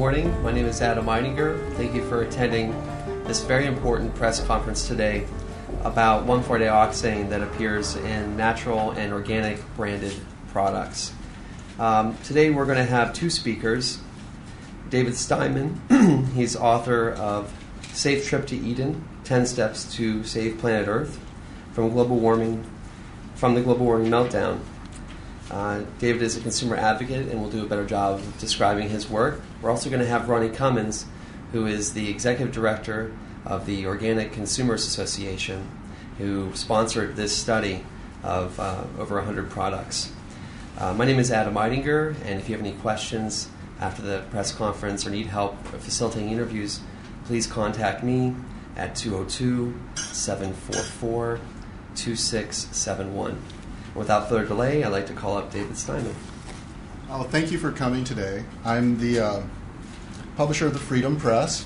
morning. My name is Adam Eidinger. Thank you for attending this very important press conference today about 1,4-dioxane that appears in natural and organic branded products. Today we're going to have two speakers. David Steinman, he's author of Safe Trip to Eden, 10 Steps to Save Planet Earth from the Global Warming Meltdown. David is a consumer advocate and will do a better job of describing his work. We're also going to have Ronnie Cummins, who is the executive director of the Organic Consumers Association, who sponsored this study of over 100 products. My name is Adam Eidinger, and if you have any questions after the press conference or need help facilitating interviews, please contact me at 202-744-2671. Without further delay, I'd like to call up David Steinman. Oh, thank you for coming today. I'm the publisher of the Freedom Press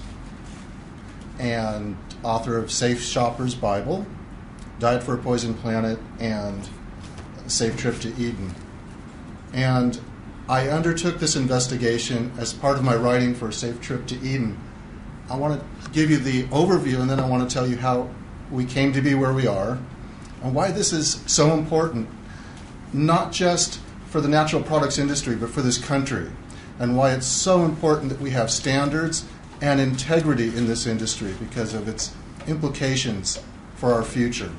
and author of Safe Shopper's Bible, Diet for a Poisoned Planet, and Safe Trip to Eden. And I undertook this investigation as part of my writing for Safe Trip to Eden. I want to give you the overview, and then I want to tell you how we came to be where we are and why this is so important, not just for the natural products industry, but for this country, and why it's so important that we have standards and integrity in this industry because of its implications for our future.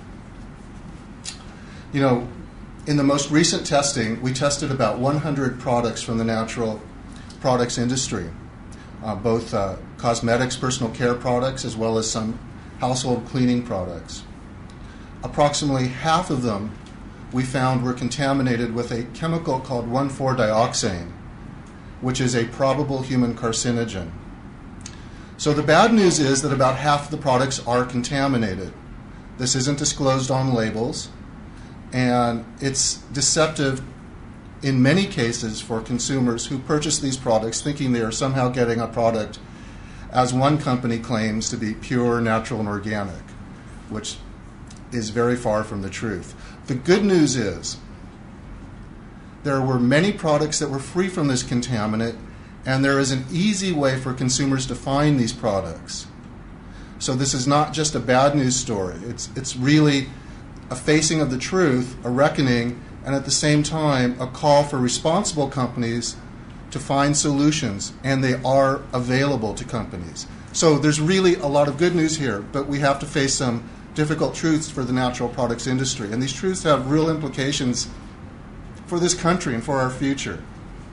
You know, in the most recent testing, we tested about 100 products from the natural products industry, both cosmetics, personal care products, as well as some household cleaning products. Approximately half of them we found were contaminated with a chemical called 1,4-dioxane, which is a probable human carcinogen. So the bad news is that about half of the products are contaminated. This isn't disclosed on labels, and it's deceptive in many cases for consumers who purchase these products thinking they are somehow getting a product, as one company claims, to be pure, natural, and organic, which is very far from the truth. The good news is there were many products that were free from this contaminant, and there is an easy way for consumers to find these products. So this is not just a bad news story. It's really a facing of the truth, a reckoning, and at the same time a call for responsible companies to find solutions, and they are available to companies. So there's really a lot of good news here, but we have to face some difficult truths for the natural products industry. And these truths have real implications for this country and for our future.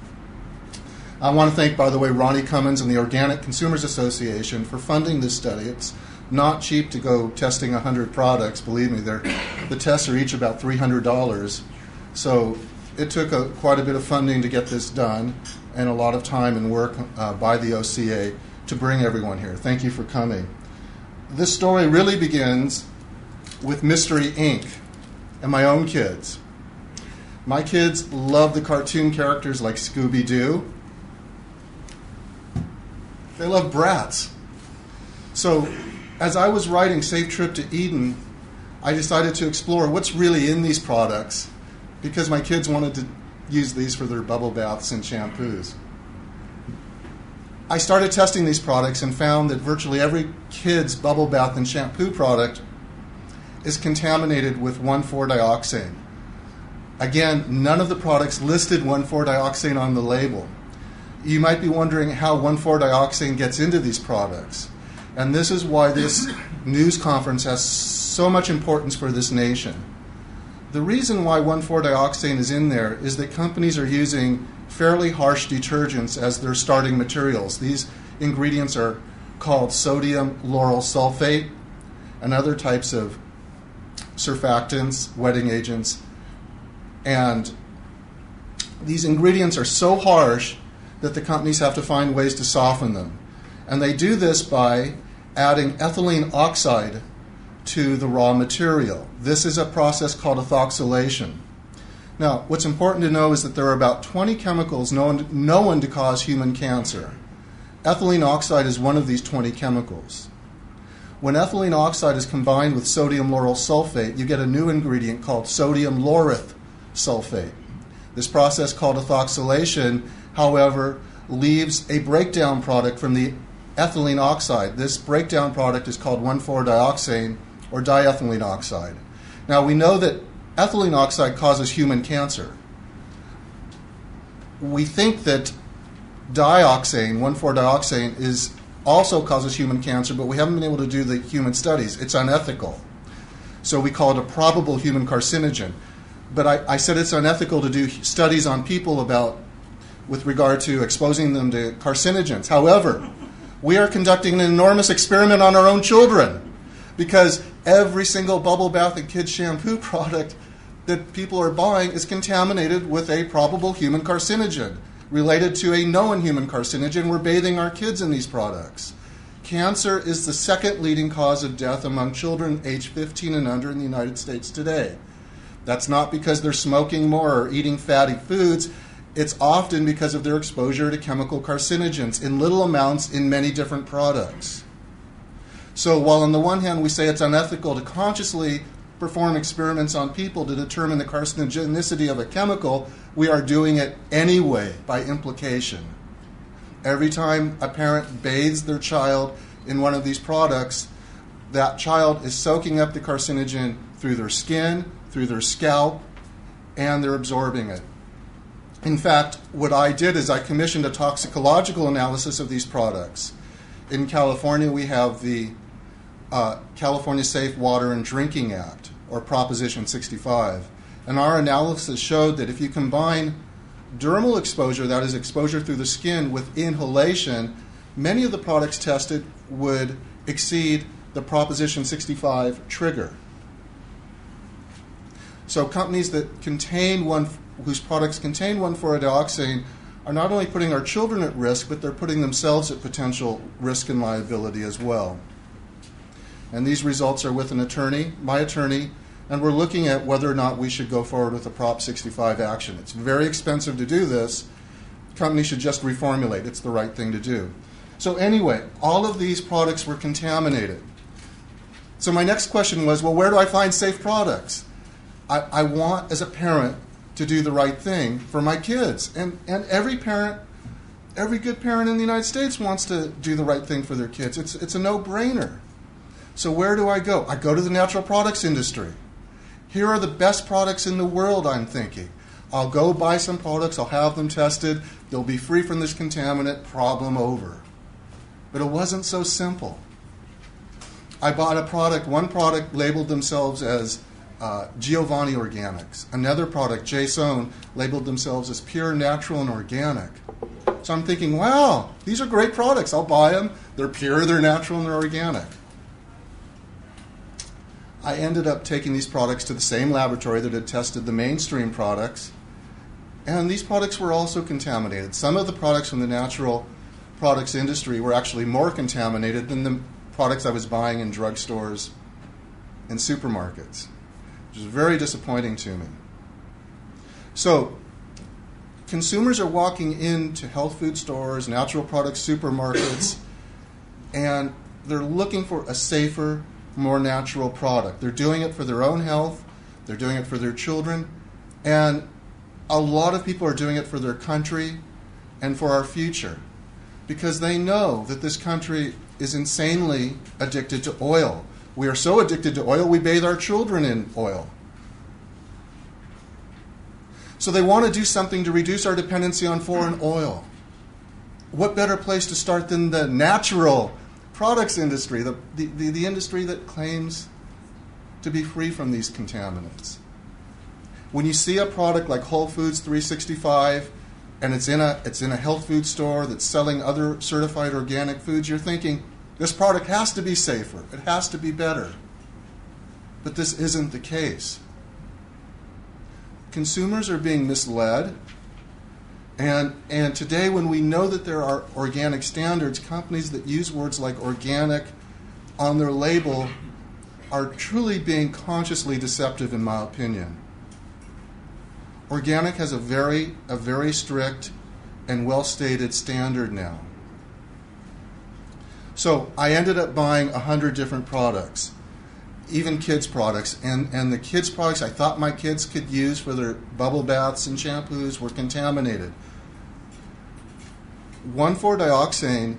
I want to thank, by the way, Ronnie Cummins and the Organic Consumers Association for funding this study. It's not cheap to go testing 100 products. Believe me, the tests are each about $300. So it took quite a bit of funding to get this done and a lot of time and work by the OCA to bring everyone here. Thank you for coming. This story really begins with Mystery Inc. and my own kids. My kids love the cartoon characters like Scooby-Doo. They love Bratz. So as I was writing Safe Trip to Eden, I decided to explore what's really in these products because my kids wanted to use these for their bubble baths and shampoos. I started testing these products and found that virtually every kid's bubble bath and shampoo product is contaminated with 1,4-dioxane. Again, none of the products listed 1,4-dioxane on the label. You might be wondering how 1,4-dioxane gets into these products. And this is why this news conference has so much importance for this nation. The reason why 1,4-dioxane is in there is that companies are using fairly harsh detergents as their starting materials. These ingredients are called sodium lauryl sulfate and other types of surfactants, wetting agents. And these ingredients are so harsh that the companies have to find ways to soften them. And they do this by adding ethylene oxide to the raw material. This is a process called ethoxylation. Now, what's important to know is that there are about 20 chemicals known to cause human cancer. Ethylene oxide is one of these 20 chemicals. When ethylene oxide is combined with sodium lauryl sulfate, you get a new ingredient called sodium laureth sulfate. This process called ethoxylation, however, leaves a breakdown product from the ethylene oxide. This breakdown product is called 1,4-dioxane or diethylene oxide. Now we know that ethylene oxide causes human cancer. We think that dioxane, 1,4-dioxane, also causes human cancer, but we haven't been able to do the human studies. It's unethical. So we call it a probable human carcinogen. But I said it's unethical to do studies on people with regard to exposing them to carcinogens. However, we are conducting an enormous experiment on our own children, because every single bubble bath and kids shampoo product that people are buying is contaminated with a probable human carcinogen related to a known human carcinogen. We're bathing our kids in these products. Cancer is the second leading cause of death among children aged 15 and under in the United States today. That's not because they're smoking more or eating fatty foods. It's often because of their exposure to chemical carcinogens in little amounts in many different products. So while on the one hand we say it's unethical to consciously perform experiments on people to determine the carcinogenicity of a chemical, we are doing it anyway by implication. Every time a parent bathes their child in one of these products, that child is soaking up the carcinogen through their skin, through their scalp, and they're absorbing it. In fact, what I did is I commissioned a toxicological analysis of these products. In California, we have the California Safe Water and Drinking Act, or Proposition 65. And our analysis showed that if you combine dermal exposure, that is exposure through the skin, with inhalation, many of the products tested would exceed the Proposition 65 trigger. So companies that whose products contain 1,4-dioxane are not only putting our children at risk, but they're putting themselves at potential risk and liability as well. And these results are with an attorney, my attorney, and we're looking at whether or not we should go forward with a Prop 65 action. It's very expensive to do this. Companies should just reformulate. It's the right thing to do. So anyway, all of these products were contaminated. So my next question was, well, where do I find safe products? I want, as a parent, to do the right thing for my kids. And every parent, every good parent in the United States wants to do the right thing for their kids. It's a no-brainer. So where do I go? I go to the natural products industry. Here are the best products in the world, I'm thinking. I'll go buy some products, I'll have them tested, they'll be free from this contaminant, problem over. But it wasn't so simple. I bought a product, one product labeled themselves as Giovanni Organics. Another product, Jason, labeled themselves as pure, natural, and organic. So I'm thinking, wow, these are great products. I'll buy them. They're pure, they're natural, and they're organic. I ended up taking these products to the same laboratory that had tested the mainstream products, and these products were also contaminated. Some of the products from the natural products industry were actually more contaminated than the products I was buying in drugstores and supermarkets, which is very disappointing to me. So consumers are walking into health food stores, natural products supermarkets, and they're looking for a safer, more natural product. They're doing it for their own health, they're doing it for their children, and a lot of people are doing it for their country and for our future, because they know that this country is insanely addicted to oil. We are so addicted to oil, we bathe our children in oil. So they want to do something to reduce our dependency on foreign oil. What better place to start than the natural products industry, the industry that claims to be free from these contaminants? When you see a product like Whole Foods 365 and it's in a health food store that's selling other certified organic foods, you're thinking, this product has to be safer, it has to be better. But this isn't the case. Consumers are being misled, and today when we know that there are organic standards, companies that use words like organic on their label are truly being consciously deceptive, in my opinion. Organic has a very strict and well-stated standard now. So I ended up buying 100 different products, even kids' products. And the kids' products I thought my kids could use for their bubble baths and shampoos were contaminated. 1,4-dioxane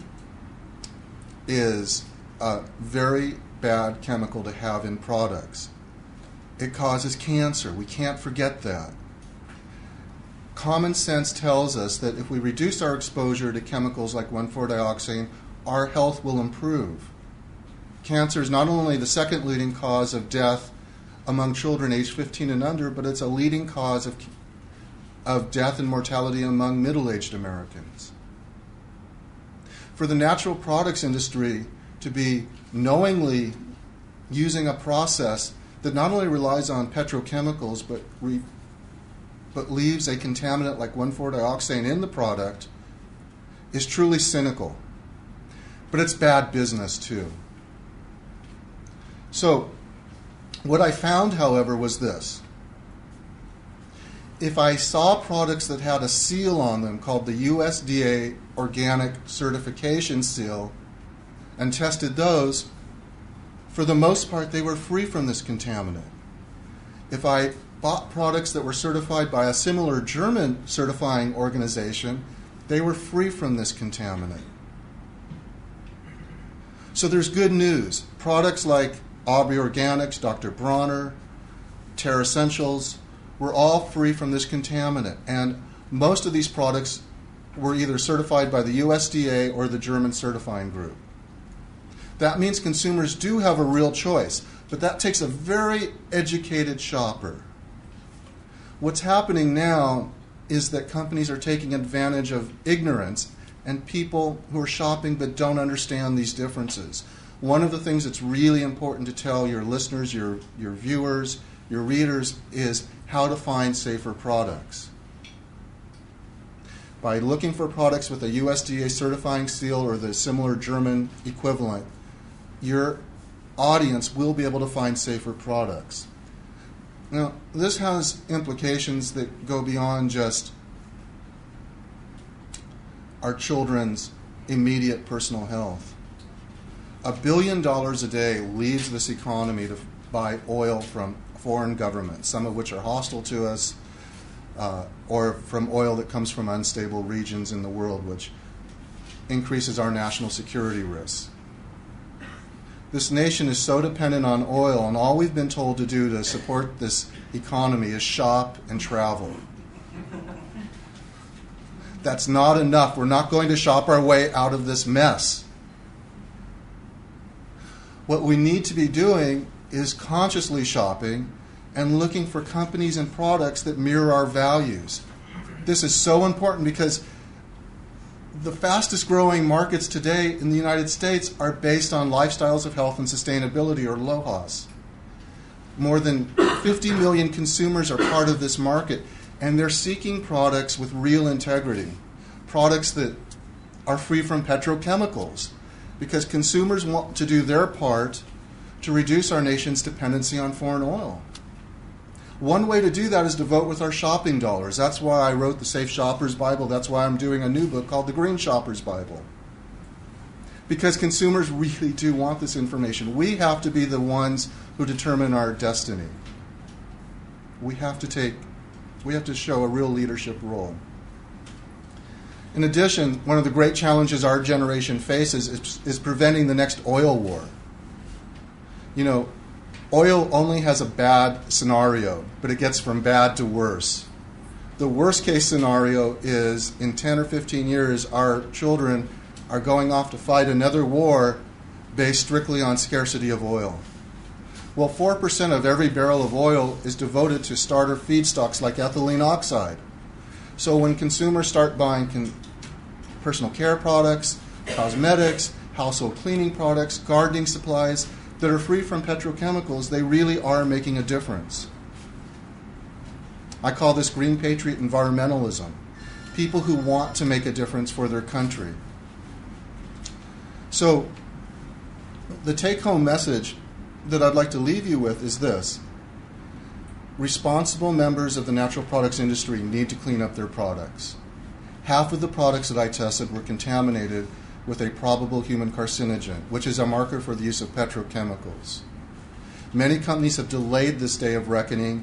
is a very bad chemical to have in products. It causes cancer. We can't forget that. Common sense tells us that if we reduce our exposure to chemicals like 1,4-dioxane, our health will improve. Cancer is not only the second leading cause of death among children aged 15 and under, but it's a leading cause of death and mortality among middle-aged Americans. For the natural products industry to be knowingly using a process that not only relies on petrochemicals but leaves a contaminant like 1,4-dioxane in the product is truly cynical. But it's bad business too. So, what I found, however, was this. If I saw products that had a seal on them called the USDA Organic Certification Seal and tested those, for the most part, they were free from this contaminant. If I bought products that were certified by a similar German certifying organization, they were free from this contaminant. So there's good news. Products like Aubrey Organics, Dr. Bronner, Terra Essentials were all free from this contaminant. And most of these products were either certified by the USDA or the German certifying group. That means consumers do have a real choice, but that takes a very educated shopper. What's happening now is that companies are taking advantage of ignorance and people who are shopping but don't understand these differences. One of the things that's really important to tell your listeners, your viewers, your readers is how to find safer products. By looking for products with a USDA certifying seal or the similar German equivalent, your audience will be able to find safer products. Now, this has implications that go beyond just our children's immediate personal health. $1 billion a day leaves this economy to buy oil from foreign governments, some of which are hostile to us, or from oil that comes from unstable regions in the world, which increases our national security risks. This nation is so dependent on oil, and all we've been told to do to support this economy is shop and travel. That's not enough. We're not going to shop our way out of this mess. What we need to be doing is consciously shopping and looking for companies and products that mirror our values. This is so important because the fastest growing markets today in the United States are based on lifestyles of health and sustainability, or LOHAS. More than 50 million consumers are part of this market, and they're seeking products with real integrity, products that are free from petrochemicals, because consumers want to do their part to reduce our nation's dependency on foreign oil. One way to do that is to vote with our shopping dollars. That's why I wrote the Safe Shopper's Bible. That's why I'm doing a new book called The Green Shopper's Bible. Because consumers really do want this information. We have to be the ones who determine our destiny. We have to show a real leadership role. In addition, one of the great challenges our generation faces is preventing the next oil war. You know, oil only has a bad scenario, but it gets from bad to worse. The worst case scenario is in 10 or 15 years, our children are going off to fight another war based strictly on scarcity of oil. Well, 4% of every barrel of oil is devoted to starter feedstocks like ethylene oxide. So when consumers start buying personal care products, cosmetics, household cleaning products, gardening supplies that are free from petrochemicals, they really are making a difference. I call this Green Patriot environmentalism. People who want to make a difference for their country. So the take-home message that I'd like to leave you with is this. Responsible members of the natural products industry need to clean up their products. Half of the products that I tested were contaminated with a probable human carcinogen, which is a marker for the use of petrochemicals. Many companies have delayed this day of reckoning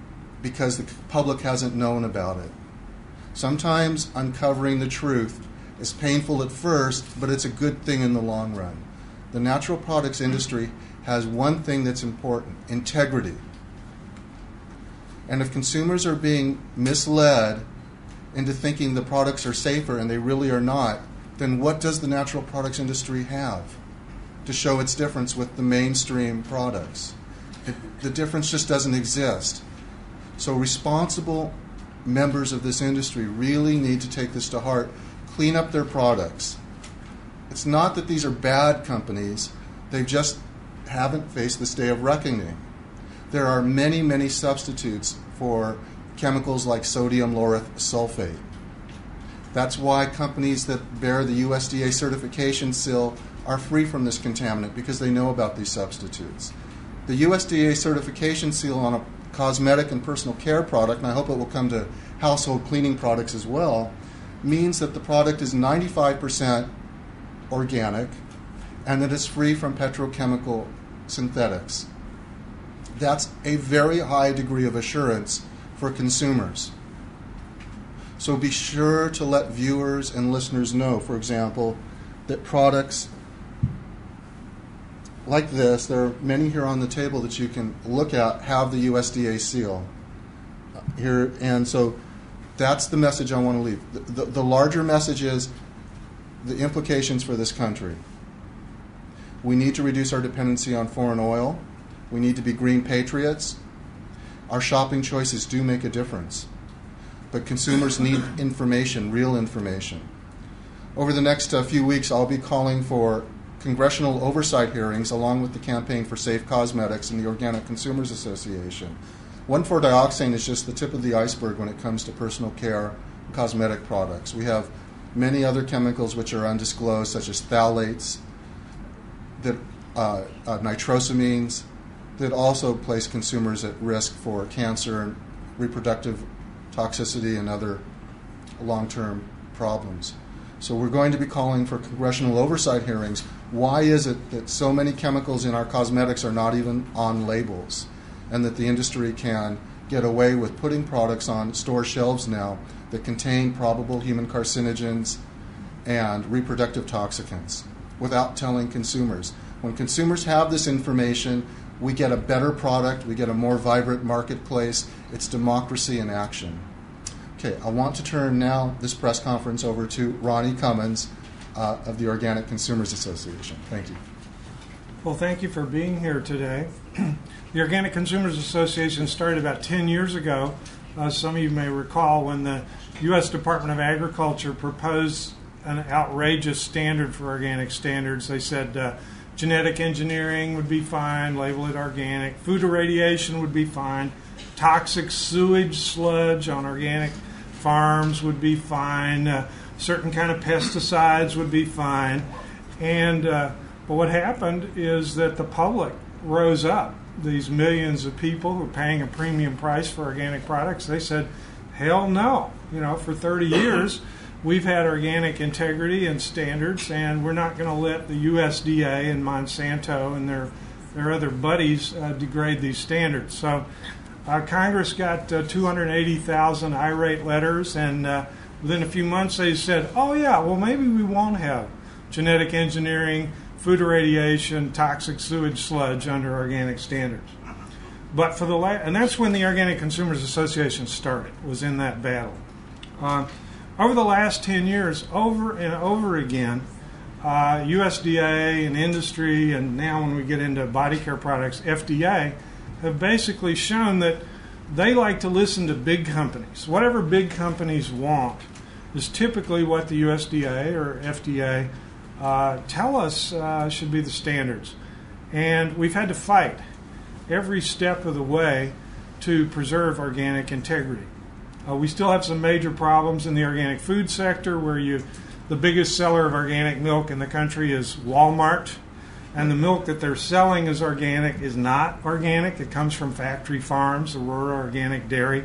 because the public hasn't known about it. Sometimes uncovering the truth It's painful at first, but it's a good thing in the long run. The natural products industry has one thing that's important: integrity. And if consumers are being misled into thinking the products are safer and they really are not, then what does the natural products industry have to show its difference with the mainstream products? The difference just doesn't exist. So responsible members of this industry really need to take this to heart, clean up their products. It's not that these are bad companies, they just haven't faced this day of reckoning. There are many, many substitutes for chemicals like sodium lauryl sulfate. That's why companies that bear the USDA certification seal are free from this contaminant, because they know about these substitutes. The USDA certification seal on a cosmetic and personal care product, and I hope it will come to household cleaning products as well, means that the product is 95% organic and that it's free from petrochemical synthetics. That's a very high degree of assurance for consumers. So be sure to let viewers and listeners know, for example, that products like this, there are many here on the table that you can look at, have the USDA seal here. And so that's the message I want to leave. The larger message is the implications for this country. We need to reduce our dependency on foreign oil. We need to be green patriots. Our shopping choices do make a difference. But consumers need information, real information. Over the next few weeks, I'll be calling for congressional oversight hearings along with the Campaign for Safe Cosmetics and the Organic Consumers Association. 1,4-dioxane is just the tip of the iceberg when it comes to personal care and cosmetic products. We have many other chemicals which are undisclosed, such as phthalates, nitrosamines, that also place consumers at risk for cancer and reproductive toxicity and other long-term problems. So we're going to be calling for congressional oversight hearings. Why is it that so many chemicals in our cosmetics are not even on labels, and that the industry can get away with putting products on store shelves now that contain probable human carcinogens and reproductive toxicants without telling consumers? When consumers have this information, we get a better product, we get a more vibrant marketplace. It's democracy in action. Okay, I want to turn now this press conference over to Ronnie Cummins of the Organic Consumers Association. Thank you. Well, thank you for being here today. The Organic Consumers Association started about 10 years ago. Some of you may recall when the U.S. Department of Agriculture proposed an outrageous standard for organic standards. They said genetic engineering would be fine, label it organic. Food irradiation would be fine. Toxic sewage sludge on organic farms would be fine. Certain kind of pesticides would be fine. And but what happened is that the public rose up. These millions of people who are paying a premium price for organic products, they said, hell no. You know, for 30 years, we've had organic integrity and standards, and we're not going to let the USDA and Monsanto and their other buddies degrade these standards. So Congress got 280,000 irate letters, and within a few months they said, oh yeah, well maybe we won't have genetic engineering, food irradiation, toxic sewage sludge under organic standards. But for and that's when the Organic Consumers Association started, was in that battle. Over the last 10 years, over and over again, USDA and industry, and now when we get into body care products, FDA, have basically shown that they like to listen to big companies. Whatever big companies want is typically what the USDA or FDA tell us should be the standards. And we've had to fight every step of the way to preserve organic integrity. We still have some major problems in the organic food sector where the biggest seller of organic milk in the country is Walmart, and the milk that they're selling as organic is not organic. It comes from factory farms, Aurora Organic Dairy.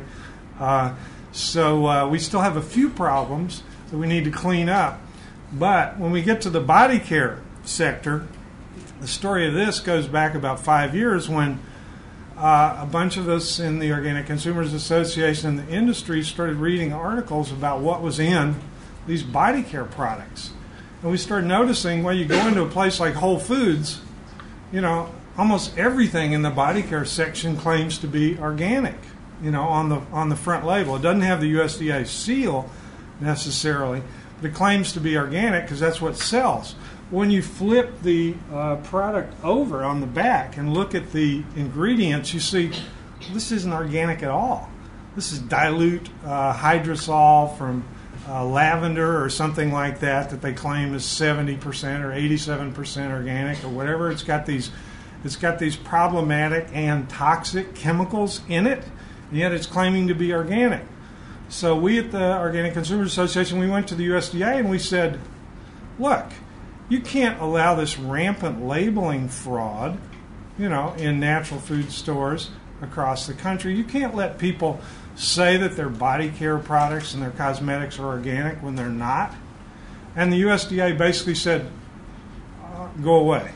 So we still have a few problems that we need to clean up. But when we get to the body care sector, the story of this goes back about 5 years when a bunch of us in the Organic Consumers Association and the industry started reading articles about what was in these body care products. And we started noticing, well, you go into a place like Whole Foods, almost everything in the body care section claims to be organic, on the front label. It doesn't have the USDA seal necessarily, but it claims to be organic because that's what sells. When you flip the product over on the back and look at the ingredients, you see this isn't organic at all. This is dilute hydrosol from lavender or something like that they claim is 70% or 87% organic or whatever. It's got these problematic and toxic chemicals in it, and yet it's claiming to be organic. So we at the Organic Consumers Association, we went to the USDA and we said, look, you can't allow this rampant labeling fraud, in natural food stores across the country. You can't let people say that their body care products and their cosmetics are organic when they're not. And the USDA basically said, go away.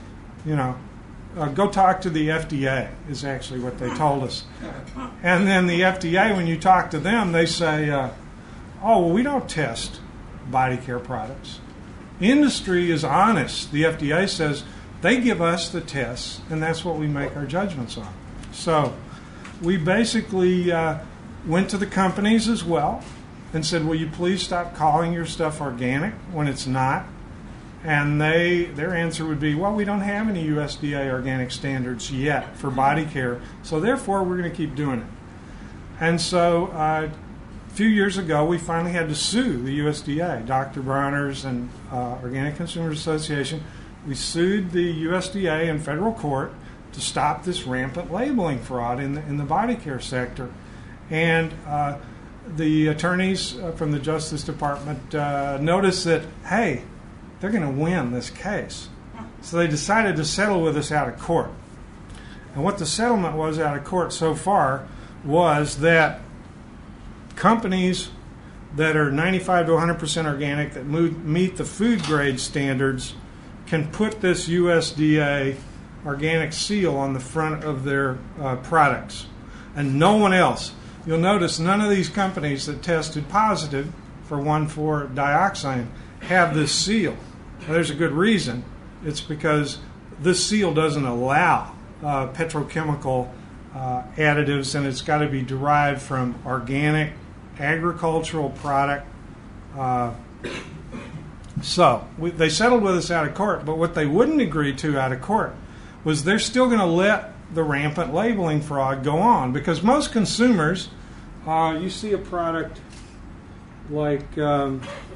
Go talk to the FDA is actually what they told us. And then the FDA, when you talk to them, they say, we don't test body care products. Industry is honest. The FDA says they give us the tests, and that's what we make our judgments on. So we basically went to the companies as well and said, will you please stop calling your stuff organic when it's not? And their answer would be, well, we don't have any USDA organic standards yet for body care, so therefore we're going to keep doing it. And so a few years ago, we finally had to sue the USDA, Dr. Bronner's and Organic Consumers Association. We sued the USDA in federal court to stop this rampant labeling fraud in the body care sector. And the attorneys from the Justice Department noticed that, hey, they're going to win this case. So they decided to settle with us out of court. And what the settlement was out of court so far was that companies that are 95 to 100% organic that meet the food grade standards can put this USDA organic seal on the front of their products. And no one else. You'll notice none of these companies that tested positive for 1,4-dioxane have this seal. Well, there's a good reason. It's because this seal doesn't allow petrochemical additives, and it's got to be derived from organic agricultural product. They settled with us out of court, but what they wouldn't agree to out of court was they're still going to let the rampant labeling fraud go on, because most consumers, you see a product like, where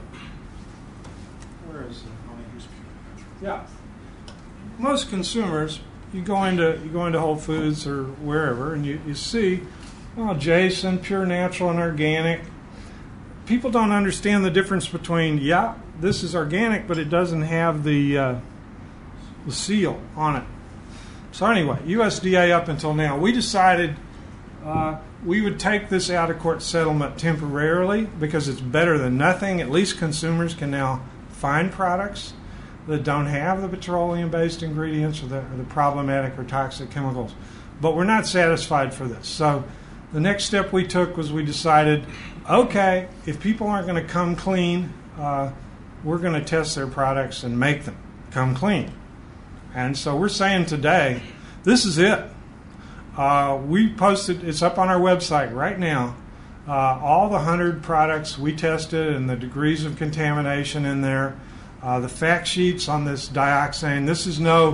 is it? Yeah, most consumers, you go into Whole Foods or wherever, and you see, Jason, pure natural and organic. People don't understand the difference between, this is organic, but it doesn't have the seal on it. So anyway, USDA up until now, we decided we would take this out-of-court settlement temporarily because it's better than nothing. At least consumers can now find products that don't have the petroleum-based ingredients or the problematic or toxic chemicals. But we're not satisfied for this. So the next step we took was we decided, okay, if people aren't going to come clean, we're going to test their products and make them come clean. And so we're saying today, this is it. We posted, it's up on our website right now, all the 100 products we tested and the degrees of contamination in there, the fact sheets on this dioxane. This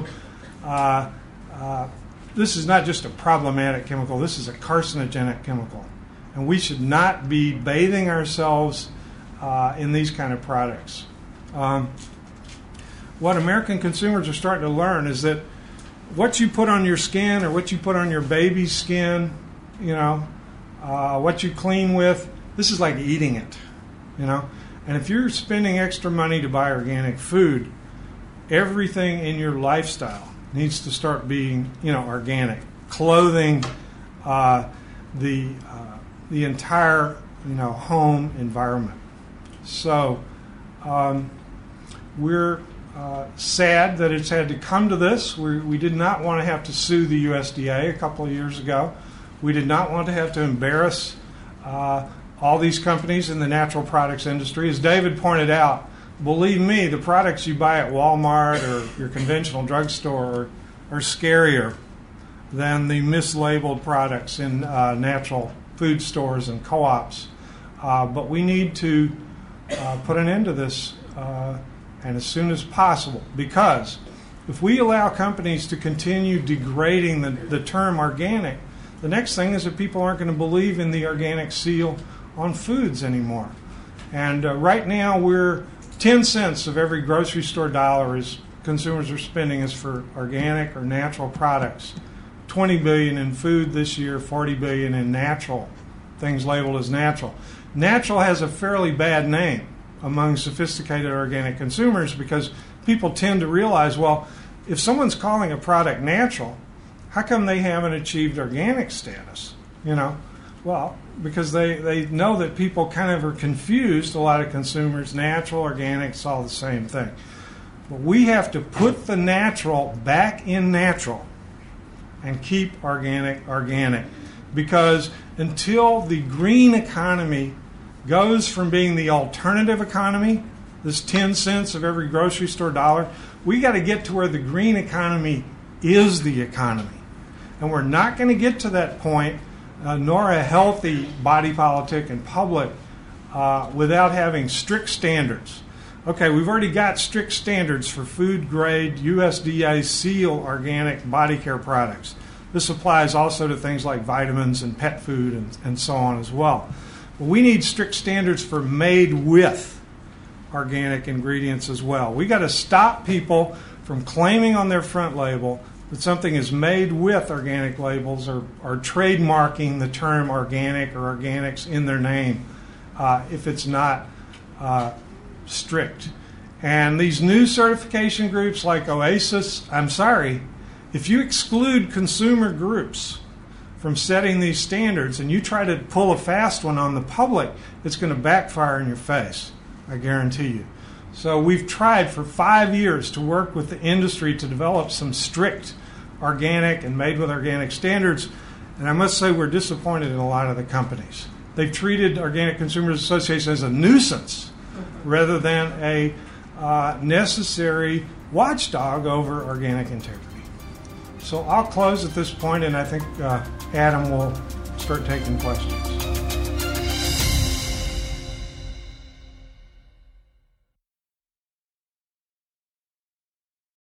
is not just a problematic chemical, this is a carcinogenic chemical. And we should not be bathing ourselves in these kind of products. What American consumers are starting to learn is that what you put on your skin or what you put on your baby's skin, what you clean with, this is like eating it, And if you're spending extra money to buy organic food, everything in your lifestyle needs to start being, organic. Clothing, the entire, home environment. So we're sad that it's had to come to this. We did not want to have to sue the USDA a couple of years ago. We did not want to have to embarrass all these companies in the natural products industry. As David pointed out, believe me, the products you buy at Walmart or your conventional drugstore are scarier than the mislabeled products in natural food stores and co-ops. But we need to put an end to this, and as soon as possible, because if we allow companies to continue degrading the term organic, the next thing is that people aren't going to believe in the organic seal on foods anymore. And right now, 10 cents of every grocery store dollar consumers are spending is for organic or natural products. $20 billion in food this year, $40 billion in natural, things labeled as natural. Natural has a fairly bad name among sophisticated organic consumers because people tend to realize, well, if someone's calling a product natural, how come they haven't achieved organic status? Well, because they know that people kind of are confused, a lot of consumers, natural, organic, it's all the same thing. But we have to put the natural back in natural and keep organic, because until the green economy goes from being the alternative economy, this 10 cents of every grocery store dollar, we got to get to where the green economy is the economy. And we're not going to get to that point, nor a healthy body politic and public, without having strict standards. Okay, we've already got strict standards for food-grade USDA seal organic body care products. This applies also to things like vitamins and pet food and so on as well. But we need strict standards for made with organic ingredients as well. We got to stop people from claiming on their front label that something is made with organic labels or trademarking the term organic or organics in their name if it's not strict. And these new certification groups like OASIS, I'm sorry, if you exclude consumer groups from setting these standards and you try to pull a fast one on the public, it's going to backfire in your face, I guarantee you. So we've tried for 5 years to work with the industry to develop some strict organic and made with organic standards, and I must say we're disappointed in a lot of the companies. They've treated Organic Consumers Association as a nuisance rather than a necessary watchdog over organic integrity. So I'll close at this point, and I think Adam will start taking questions.